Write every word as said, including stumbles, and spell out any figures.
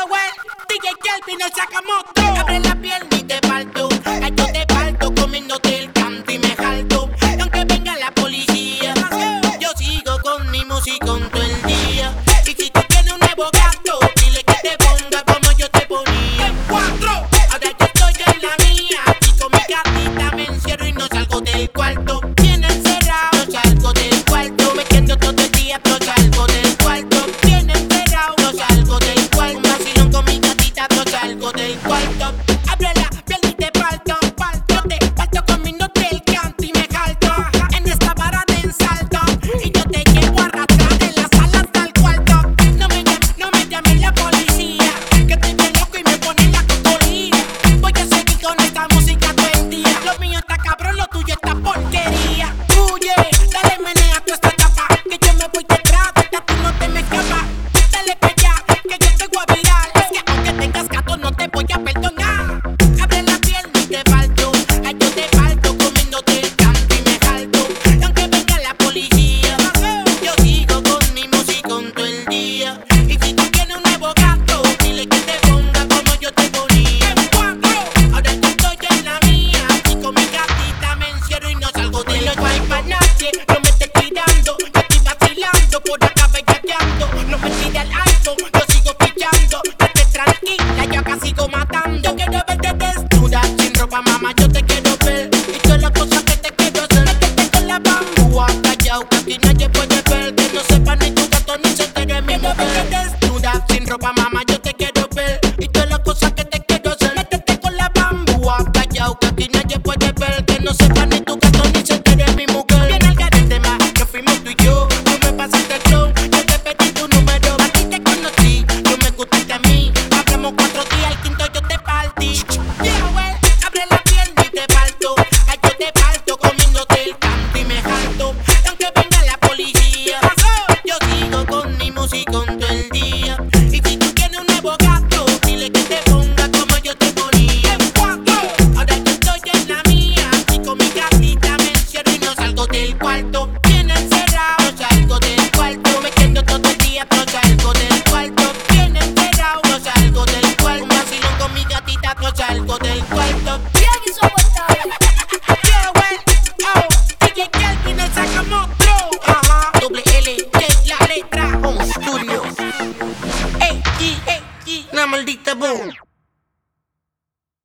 well, D J Kelvin, el Sakamoto. Abre la pierna y te parto. Ay, yo te parto comiéndote el canto y me jalto. Y aunque venga la policía, yo sigo con mi musicón todo el día. Y si tú tienes un nuevo gato, dile que te ponga como yo te ponía. En cuatro, ahora yo estoy en la mía. Y con mi gatita me encierro y no salgo del cuarto. Tiene encerrado, no salgo del cuarto. Me quedo todo el día, no salgo del cuarto. Tiene encerrado, no salgo del cuarto. Un vacilón con mi gatita, no salgo del cuarto. Abre la pierna y te parto, parto. Te parto comiéndote el canto y me jalto. En esta vara te ensalto y yo te llevo a arrastrar de la sala hasta el cuarto. No me llames, no me llames la policía, que estoy bien loco y me ponen la cocolina. Voy a seguir con esta música todo el día. Lo mío está cabrón, lo tuyo está porquería. Huye, dale menea tu esta tapa, que yo me voy detrás, de esta tú no te me escapas. Dale pa' allá, que yo te voy a virar. Es que aunque tengas gato no te voy a perdonar. Abre la pierna y te parto. Ay, yo te parto comiéndote el canto y me jalto. Y aunque venga la policía, yo sigo con mi musicón todo el día. Y si tú tienes un nuevo gato, dile que te ponga como yo te ponía. En cuatro, ahora yo estoy en la mía. Y con mi gatita me encierro y no salgo de los no hay pa' nadie, no me estés tirando. Yo estoy vacilando, por acá bellaqueando. No me tire al alto, yo sigo pillando. Estate tranquila, yo acá sigo matando. Yo quiero verte desnuda, sin ropa, mamá, yo te quiero ver. Y todas las cosas que te quiero hacer. Métete con la bambúa, callao, que aquí nadie puede ver. Que no sepa ni tu gato ni se entere mi mujer. Verte desnuda, sin ropa, mamá, yo te quiero ver. Y todas las cosas que te quiero hacer. Métete con la bambúa, callao, que aquí nadie puede ver. Que no sepa ni tu gato ni se entere mi mujer. Viene al garete más, que fuimos tú y yo. Tú me pasaste el flow, yo te pedí tu número. A ti te conocí, tú me gustaste a mí. Hablamos cuatro días, al quinto yo te partí. Yeah, well, abre la pierna y te parto. Ay, yo te parto comiéndote el canto y me jalto. Y aunque venga la policía, yo sigo con mi musicón todo el día. Y si tú tienes un nuevo gato, dile que te ponga como yo te ponía. En cuatro, ahora yo estoy en la mía. Y con mi gatita me encierro y no salgo del cuarto.